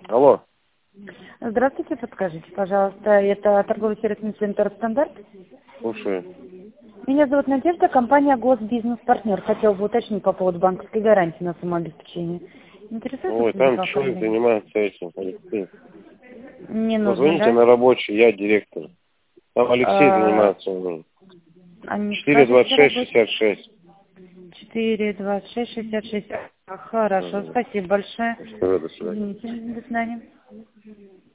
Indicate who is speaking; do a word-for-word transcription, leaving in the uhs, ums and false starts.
Speaker 1: Алло.
Speaker 2: Здравствуйте, подскажите, пожалуйста, это торгово-сервисный центр «Стандарт»?
Speaker 1: Слушай.
Speaker 2: Меня зовут Надежда, компания «Госбизнес-партнер». Хотела бы уточнить по поводу банковской гарантии на самообеспечение. Интересует
Speaker 1: Ой,
Speaker 2: вас
Speaker 1: там
Speaker 2: такое
Speaker 1: человек
Speaker 2: оформление?
Speaker 1: занимается этим, Алексей.
Speaker 2: Не нужно,
Speaker 1: Позвоните
Speaker 2: да?
Speaker 1: на рабочий, я директор. Там Алексей
Speaker 2: А,
Speaker 1: занимается у меня.
Speaker 2: а не
Speaker 1: четыре двадцать
Speaker 2: скажете
Speaker 1: шесть
Speaker 2: рабочий?
Speaker 1: шестьдесят шесть.
Speaker 2: четыре двадцать шесть шестьдесят шесть. А, Хорошо,
Speaker 1: Ага.
Speaker 2: спасибо большое.
Speaker 1: Все, до свидания.
Speaker 2: Извините, до свидания.